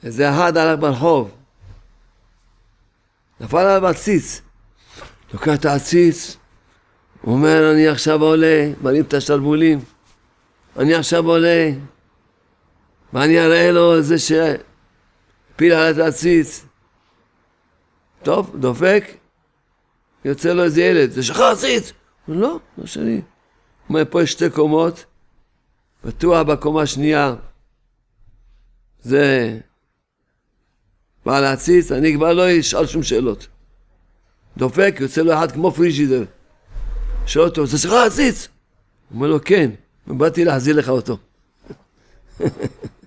איזה אחד הלך ברחוב, נפל עליו עציץ, לוקח את העציץ, הוא אומר, אני עכשיו עולה, מרים את השלבולים, אני עכשיו עולה, ואני אראה לו איזה שפיל על את העציץ. טוב, דופק, יוצא לו איזה ילד, זה שלך עציץ? הוא אומר, לא שלי. הוא אומר, פה יש 2 קומות, בטוח בקומה השנייה, זה בעל העציץ, אני כבר לא אשאל שום שאלות. דופק, יוצא לו אחד כמו פריג'ידר. שואל אותו, זה שלך עציץ? הוא אומר לו, כן, באתי להחזיר לך אותו.